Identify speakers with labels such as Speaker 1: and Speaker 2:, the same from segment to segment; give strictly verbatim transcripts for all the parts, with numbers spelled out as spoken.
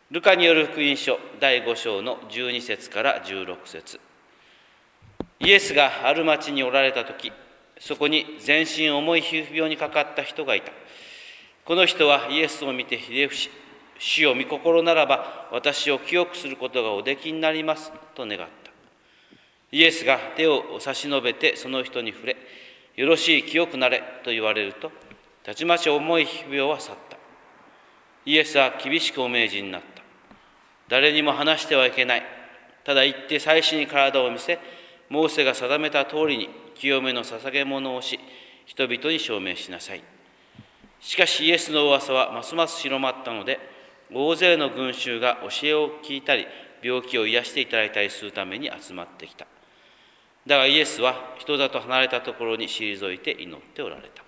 Speaker 1: ルカによる福音書だいご章のじゅうに節からじゅうろく節。イエスがある町におられたとき、そこに全身重い皮膚病にかかった人がいた。この人はイエスを見てひれ伏し、主よ、御心ならば私を清くすることがおできになりますと願った。イエスが手を差し伸べてその人に触れ、よろしい、清くなれと言われると、たちまち重い皮膚病は去った。イエスは厳しくお命じになった。誰にも話してはいけない。ただ行って祭司に体を見せ、モーセが定めた通りに清めの捧げ物をし、人々に証明しなさい。しかしイエスの噂はますます広まったので、大勢の群衆が教えを聞いたり、病気を癒していただいたりするために集まってきた。だがイエスは人里離れたところに退いて祈っておられた。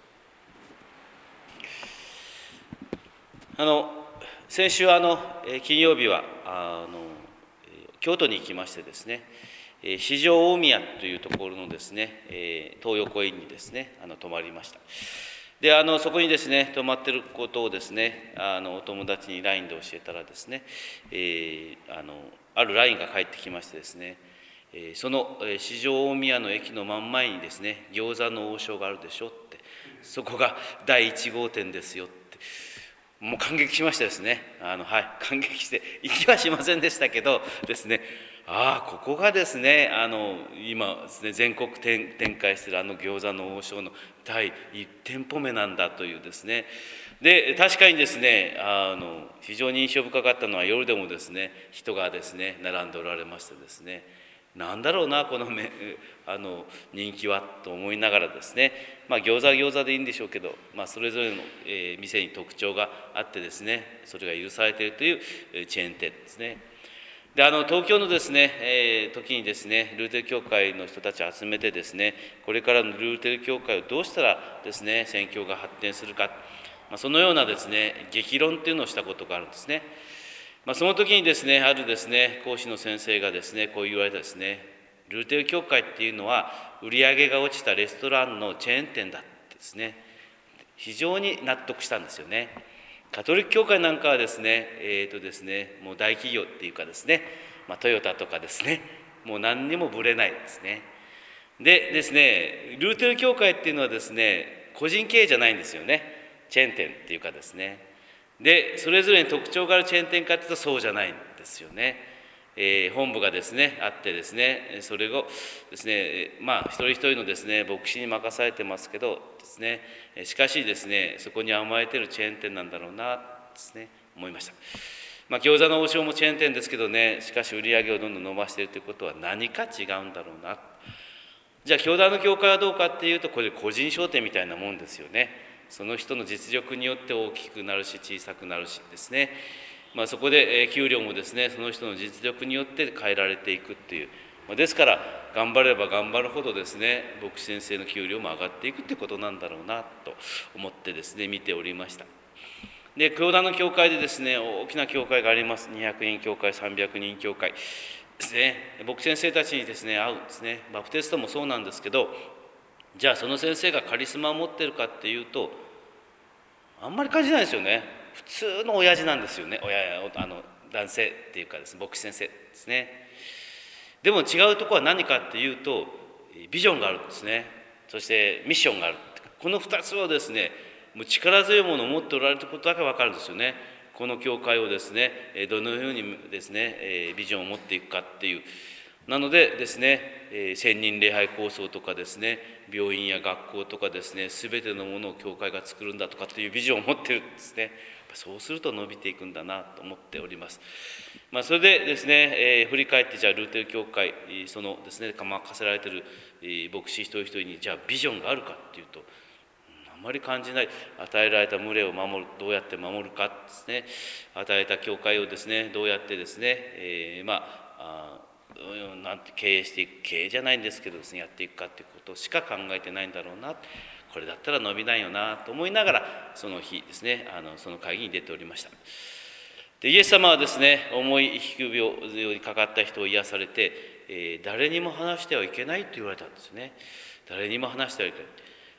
Speaker 1: あの先週あの金曜日はあの京都に行きましてですね、四条大宮というところのですね、東横インにですね、あの泊まりました。で、あのそこにですね、泊まってることをですね、あのお友達に ライン で教えたらですね、えー、あのある ライン が返ってきましてですね、その四条大宮の駅の真ん前にですね、餃子の王将があるでしょって、そこがだいいち号店ですよって。もう感激しましたですね。あのはい感激して行きはしませんでしたけどですね、ああここがですね、あの今ですね、全国展開しているあの餃子の王将のだいいち店舗目なんだというですね。で確かにですね、あの非常に印象深かったのは、夜でもですね、人がですね並んでおられましてですね、なんだろうなこのめあの人気はと思いながらですね、まあ餃子は餃子でいいんでしょうけど、まあ、それぞれの、えー、店に特徴があってですね、それが許されているという、えー、チェーン店ですね。であの東京のですね、えー、時にですね、ルーテル教会の人たちを集めてですね、これからのルーテル教会をどうしたらですね宣教が発展するか、まあ、そのようなですね激論っていうのをしたことがあるんですね。まあ、その時にですね、あるですね講師の先生がですねこう言われたですね、ルーテル教会っていうのは売り上げが落ちたレストランのチェーン店だってですね、非常に納得したんですよね。カトリック教会なんかはですね、えーとですね、もう大企業っていうかですね、まあ、トヨタとかですね、もう何にもぶれないですね。でですね、ルーテル教会っていうのはですね、個人経営じゃないんですよね。チェーン店っていうかですね。で、それぞれに特徴があるチェーン店かっていうとそうじゃないんですよね。えー、本部がですねあってですね、それをですね、まあ一人一人のですね牧師に任されてますけどですね、しかしですねそこに甘えてるチェーン店なんだろうなですね思いました。まあ餃子の王将もチェーン店ですけどね、しかし売り上げをどんどん伸ばしているということは何か違うんだろうな。じゃあ教団の教会はどうかっていうと、これ個人商店みたいなもんですよね。その人の実力によって大きくなるし小さくなるしですね、まあ、そこで給料もですねその人の実力によって変えられていくっていう、まあ、ですから頑張れば頑張るほどですね牧師先生の給料も上がっていくってことなんだろうなと思ってですね見ておりました。で教団の教会でですね大きな教会があります。にひゃくにん教会、さんびゃくにん教会ですね。牧師先生たちにですね会うですね、バプテストもそうなんですけど、じゃあその先生がカリスマを持ってるかっていうとあんまり感じないですよね。普通の親父なんですよね。親やあの男性っていうかですね、牧師先生ですね。でも違うところは何かっていうと、ビジョンがあるんですね。そしてミッションがある。このふたつをですね、もう力強いものを持っておられることだけ分かるんですよね。この教会をですね、どのようにですね、ビジョンを持っていくかっていう。なのでですね、千人礼拝構想とかですね、病院や学校とかですね、すべてのものを教会が作るんだとかっていうビジョンを持ってるんですね。そうすると伸びていくんだなと思っております。まあ、それでですね、えー、振り返ってじゃあルーテル教会そのですね任せられている、えー、牧師一人一人にじゃあビジョンがあるかっていうと、うん、あんまり感じない。与えられた群れを守る、どうやって守るかですね、与えた教会をですねどうやってですね、えー、まあなんて経営していく、経営じゃないんですけどですねやっていくかっていうことしか考えてないんだろうな。これだったら伸びないよなと思いながらその日ですねあのその会議に出ておりました。でイエス様はですね重い皮膚病にかかった人を癒されて、えー、誰にも話してはいけないと言われたんですね。誰にも話してはいけない。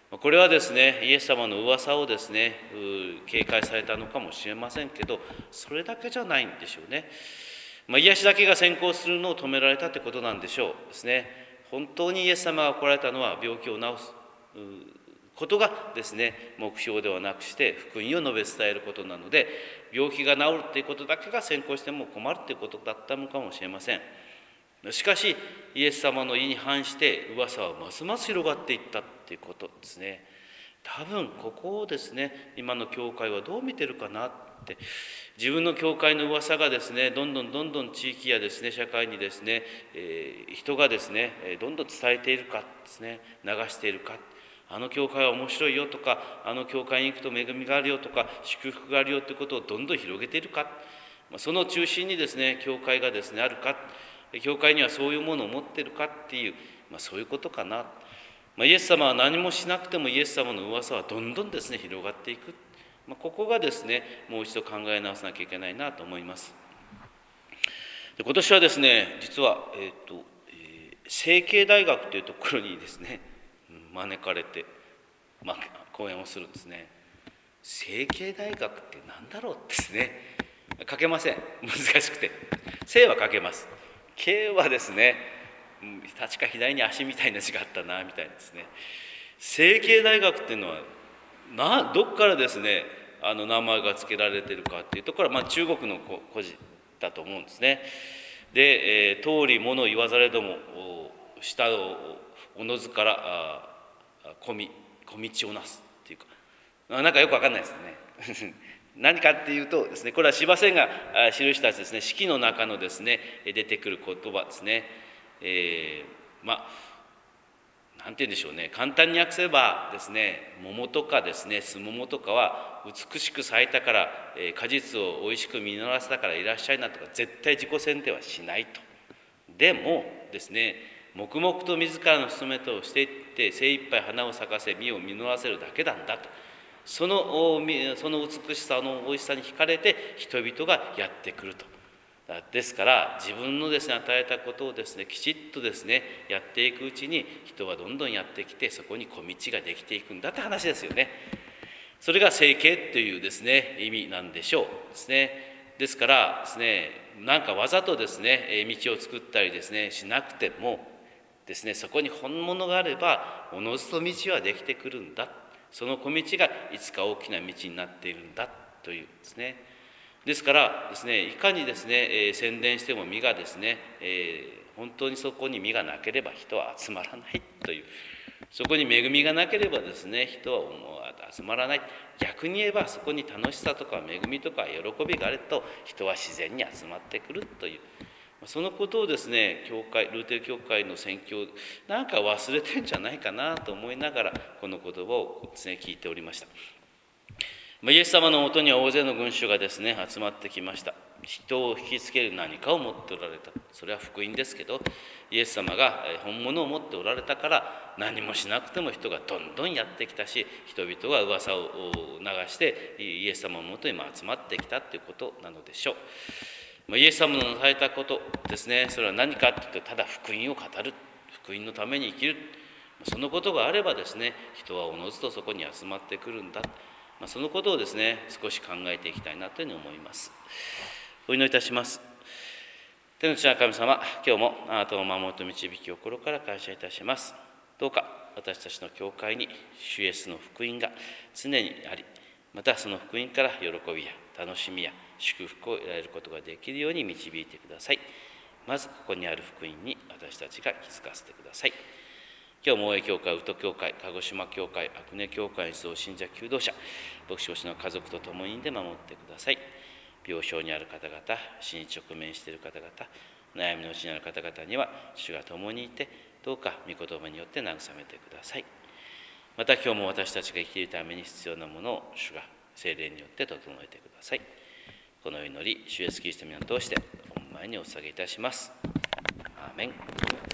Speaker 1: これはですね、イエス様の噂をですね、警戒されたのかもしれませんけど、それだけじゃないんでしょうね。まあ、癒しだけが先行するのを止められたということなんでしょうですね。本当にイエス様が来られたのは病気を治すことがですね、目標ではなくして福音を述べ伝えることなので、病気が治るということだけが先行しても困るということだったのかもしれません。しかしイエス様の意に反して噂はますます広がっていったということですね。多分ここをですね、今の教会はどう見てるかなって、自分の教会の噂がですね、どんどんどんどん地域やですね、社会にですね、えー、人がですね、どんどん伝えているかですね、流しているか、あの教会は面白いよとか、あの教会に行くと恵みがあるよとか、祝福があるよということをどんどん広げているか、その中心にですね、教会がですね、あるか、教会にはそういうものを持っているかっていう、まあ、そういうことかな。まあ、イエス様は何もしなくてもイエス様の噂はどんどんですね、広がっていく。まあ、ここがですね、もう一度考え直さなきゃいけないなと思います。で、今年はですね、実は、えーとえー、成蹊大学というところにですね、招かれて、まあ、講演をするんですね。成蹊大学って何だろうですね。書けません。難しくて。成は書けます。蹊はですね、確か左に足みたいな字があったなみたいですね。成蹊大学っていうのはなどっからですね、あの名前が付けられているかっていうところは、まあ、中国の故事だと思うんですね。で、えー、通り物言わざれども下をおのずから小み小道をなすっていうか、なんかよくわかんないですね。何かっていうとですね、これは司馬遷が記したですね、史記の中のですね、出てくる言葉ですね。えー、まあなんて言うんでしょうね、簡単に訳せばですね、桃とかですね、すももとかは美しく咲いたから、えー、果実をおいしく実らせたからいらっしゃいなとか、絶対自己選定はしないと。でもですね、黙々と自らの務めとしていって精一杯花を咲かせ実を実らせるだけなんだと。そのその美しさの美味しさに惹かれて人々がやってくると。ですから自分のですね、与えたことをですね、きちっとですね、やっていくうちに人はどんどんやってきて、そこに小道ができていくんだって話ですよね。それが成蹊というですね、意味なんでしょうですね。ですからですね、なんかわざとですね、道を作ったりですねしなくてもですね、そこに本物があればおのずと道はできてくるんだ。その小道がいつか大きな道になっているんだというですね。ですからですね、いかにですね、えー、宣伝しても実がですね、えー、本当にそこに実がなければ人は集まらないという、そこに恵みがなければですね、人は集まらない。逆に言えばそこに楽しさとか恵みとか喜びがあると人は自然に集まってくるという、そのことをですね、教会ルーテル教会の宣教なんか忘れてんじゃないかなと思いながらこの言葉をですね、聞いておりました。イエス様のもとには大勢の群衆がですね、集まってきました。人を引きつける何かを持っておられた。それは福音ですけど、イエス様が本物を持っておられたから何もしなくても人がどんどんやってきたし、人々が噂を流してイエス様のもとに集まってきたということなのでしょう。イエス様のなされたことですね、それは何かというと、ただ福音を語る、福音のために生きる、そのことがあればですね、人はおのずとそこに集まってくるんだ、そのことをですね、少し考えていきたいなというふうに思います。お祈りいたします。天の父なる神様、今日もあなたの守りと導きを心から感謝いたします。どうか私たちの教会に主イエスの福音が常にあり、またその福音から喜びや楽しみや祝福を得られることができるように導いてください。まずここにある福音に私たちが気づかせてください。今日も大江教会、宇都教会、鹿児島教会、阿久根教会に集う信者求道者、牧師牧師の家族と共にで守ってください。病床にある方々、死に直面している方々、悩みのうちにある方々には主が共にいて、どうか御言葉によって慰めてください。また今日も私たちが生きるために必要なものを主が聖霊によって整えてください。この祈り、主イエスキリストの皆を通して御前にお捧げいたします。アーメン。